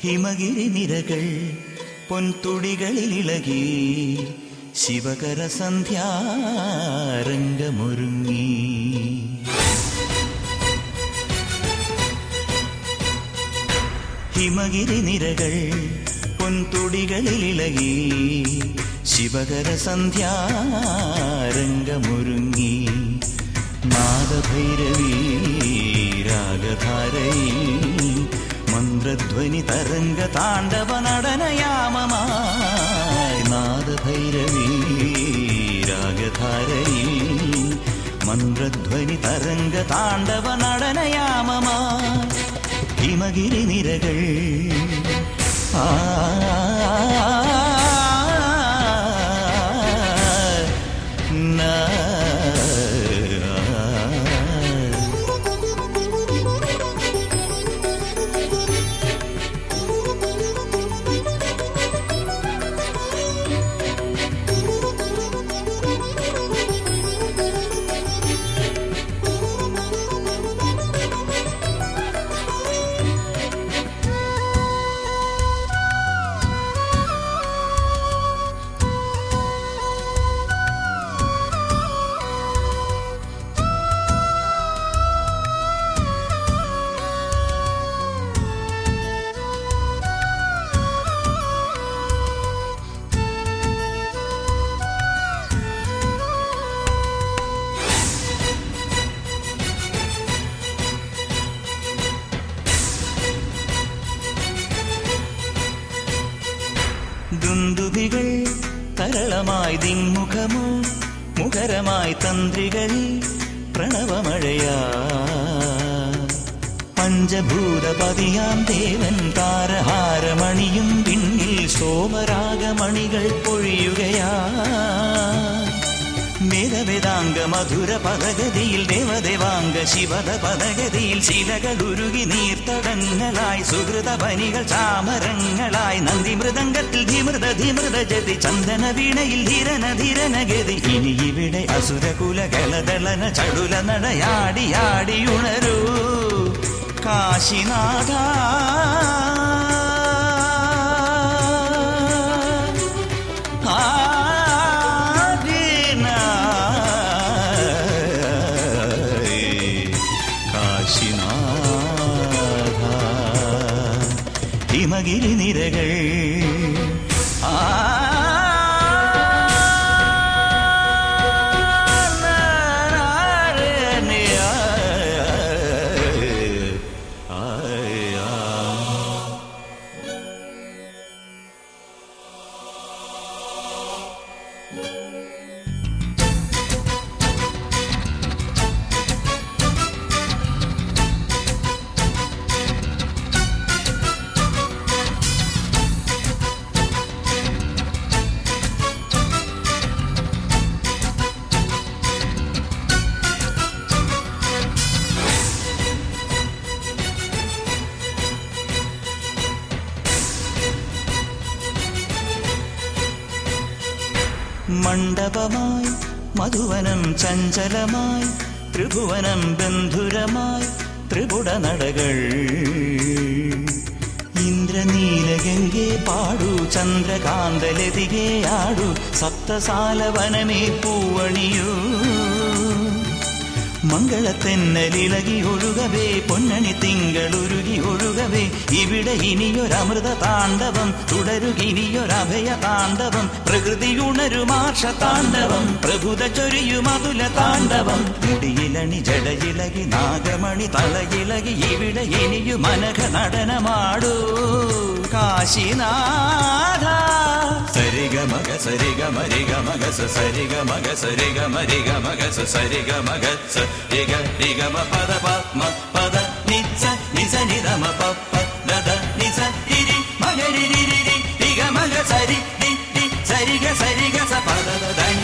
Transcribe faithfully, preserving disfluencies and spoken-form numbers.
ഹിമഗിരി നിരകൾ പൊൻതുടികളിലിളകി ശിവകര സന്ധ്യാരംഗമൊരുങ്ങി. ഹിമഗിരി നിരകൾ പൊൻതുടികളിലിളകി ശിവകര സന്ധ്യാരംഗമൊരുങ്ങി. നാദഭൈരവീ രാഗധാരയിൽ മന്ത്രധ്വനി തരംഗ താണ്ഡവ നടനയാമമായി. നാദഭൈരവീ രാഗധാരയിൽ മന്ത്രധ്വനി തരംഗ താണ്ഡവ നടനയാമമായി. ഹിമഗിരി നിരകൾ ആ ദുന്ദുഭികൾ തരളമായി ദിങ്മുഖമോ മുഖരമായി തന്ത്രികളിൽ പ്രണവമഴയാ. പഞ്ചഭൂതപതിയാം ദേവൻ താരഹാരമണിയും പിന്നിൽ സോമരാഗമണികൾ പൊഴിയുകയാ. വേദവേദാംഗ മധുര പദഗതിയിൽ ദേവദേവാംഗ ശിവത പദഗതിയിൽ ശിലകൾ ഉരുകി നീർത്തടങ്ങളായി സുഹൃത പനികൾ ചാമരങ്ങളായി. നന്ദി മൃദംഗത്തിൽ ധിമൃത ധിമൃത ജതി ചന്ദന വീണയിൽ ധീരന ധീരന ഗതി. ഇനി ഇവിടെ അസുരകുല ഗലദളന ചടുല നടയാടിയാടി ഉണരൂ കാശിനാഥ. ഹിമഗിരി നിരകൾ ആ മണ്ഡപമായി മധുവനം ചഞ്ചലമായി ത്രിഭുവനം ബന്ധുരമായി ത്രിപുട നടകൾ. ഇന്ദ്രനീലഗംഗേ പാടൂ ചന്ദ്രകാന്തലതികേ ആടൂ സപ്തസാലവനമേ പൂവണിയൂ. മംഗളത്തെന്നലിളകി ഒഴുകവേ പൊന്നണി തിങ്കളുരുകി ഒഴുകവേ. ഇവിടെ ഇനിയൊരമൃത താണ്ഡവം തുടരുകിനിയൊരഭയ താണ്ഡവം. പ്രകൃതിയുണരുമാർഷ താണ്ഡവം പ്രഭുത ചൊരിയുമതുല താണ്ഡവം. മുടിയിലണി ജടയിലകി നാഗമണി തളയിലകി ഇവിടെ ഇനിയു മനഘ നടനമാടൂ കാശിനാഥ. സരിഗ മഗ സരിഗ മരിഗ മഗ സരിഗ മഗ സരിഗ മരിഗ മഗ സരിഗ മഗ സരിഗ രിഗമ പദ പദ്മ പദ നിസ നിസ നിരമ പപ്പ ദദ നിസ ഇരി മഗ രി രി രി രിഗ മഗ സരി രി രി സരിഗ സരിഗ സ പദ ദ